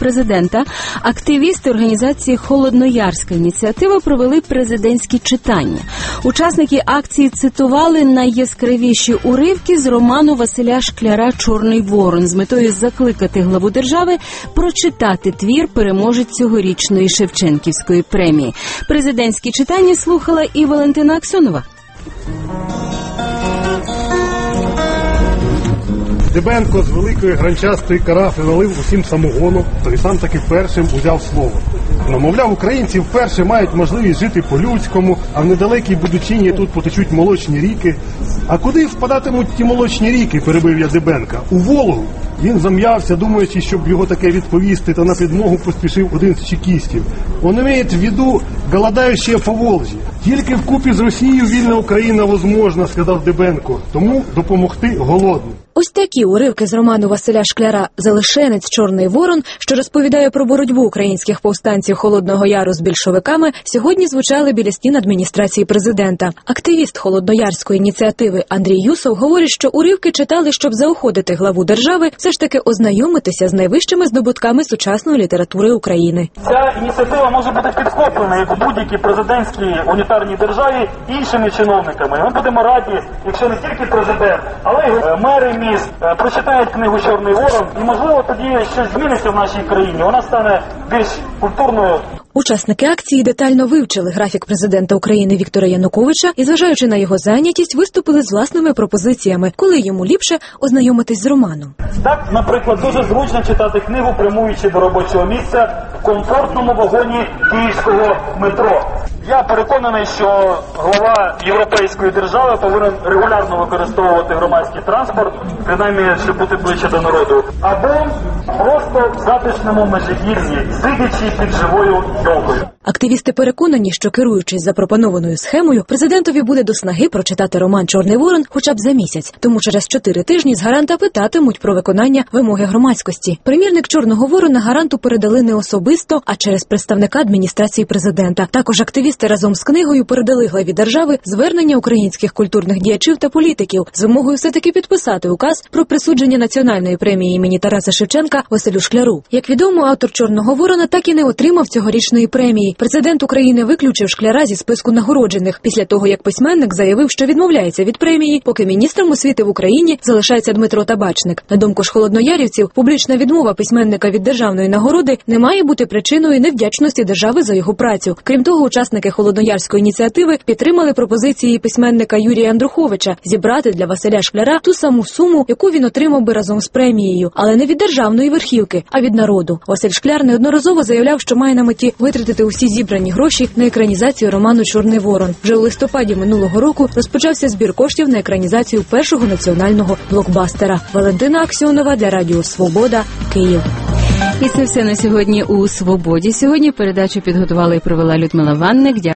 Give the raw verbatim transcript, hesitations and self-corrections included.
президента, активісти організації «Холодноярська ініціатива» провели президентські читання. Учасники акції цитували найяскравіші уривки з роману Василя Шкляра «Чорний ворон» з метою закликати главу держави прочитати твір переможець цьогорічної Шевченківської премії. Президентські читання слухала і Валентина Аксьонова. Дебенко з великої гранчастої карафи налив усім самогону, то і сам таки першим узяв слово. Ну, мовляв, українці вперше мають можливість жити по-людському, а в недалекій Будучині тут потечуть молочні ріки. А куди впадатимуть ті молочні ріки, перебив я Дебенка? У Волгу. Він зам'явся, думаючи, щоб його таке відповісти, та на підмогу поспішив один з чекістів. Он має в виду голодаюче Поволжя. Тільки вкупі з Росією вільна Україна возможна, сказав Дебенко. Тому допомогти голодним. Ось такі уривки з роману Василя Шкляра «Залишенець. Чорний ворон», що розповідає про боротьбу українських повстанців Холодного Яру з більшовиками, сьогодні звучали біля стін адміністрації президента. Активіст Холодноярської ініціативи Андрій Юсов говорить, що уривки читали, щоб заохотити главу держави все ж таки ознайомитися з найвищими здобутками сучасної літератури України. Ця ініціатива може бути підхоплена, як у будь-якій президентській унітарній державі, іншими чиновниками. Ми будемо раді, якщо не тільки президент, але й мери міст прочитають книгу «Чорний ворон», і, можливо, тоді щось зміниться в нашій країні. Вона стане більш культурною. Учасники акції детально вивчили графік президента України Віктора Януковича і, зважаючи на його зайнятість, виступили з власними пропозиціями, коли йому ліпше ознайомитись з романом. Так, наприклад, дуже зручно читати книгу, прямуючи до робочого місця в комфортному вагоні київського метро. Я переконаний, що глава європейської держави повинен регулярно використовувати громадський транспорт, принаймні, щоб бути ближче до народу. Або просто в затишному Межигір'ї, сидячи під живою елкою. Активісти переконані, що, керуючись запропонованою схемою, президентові буде до снаги прочитати роман «Чорний ворон» хоча б за місяць. Тому через чотири тижні з гаранта питатимуть про виконання вимоги громадськості. Примірник «Чорного ворона» гаранту передали не особисто, а через представника адміністрації президента. Також активісти разом з книгою передали главі держави звернення українських культурних діячів та політиків з вимогою все-таки підписати указ про присудження національної премії імені Тараса Шевченка Василю Шкляру. Як відомо, автор «Чорного ворона» так і не отримав цьогорічної премії. Президент України виключив Шкляра зі списку нагороджених після того, як письменник заявив, що відмовляється від премії, поки міністром освіти в Україні залишається Дмитро Табачник. На думку ж холодноярівців, публічна відмова письменника від державної нагороди не має бути причиною невдячності держави за його працю. Крім того, учасники Холодноярської ініціативи підтримали пропозиції письменника Юрія Андруховича зібрати для Василя Шкляра ту саму суму, яку він отримав би разом з премією, але не від державної верхівки, а від народу. Василь Шкляр неодноразово заявляв, що має на меті витратити усі зібрані гроші на екранізацію роману «Чорний ворон». Вже у листопаді минулого року розпочався збір коштів на екранізацію першого національного блокбастера. Валентина Аксьонова для Радіо Свобода, Київ. І це все на сьогодні у «Свободі». Сьогодні передачу підготувала і провела Людмила Ванник.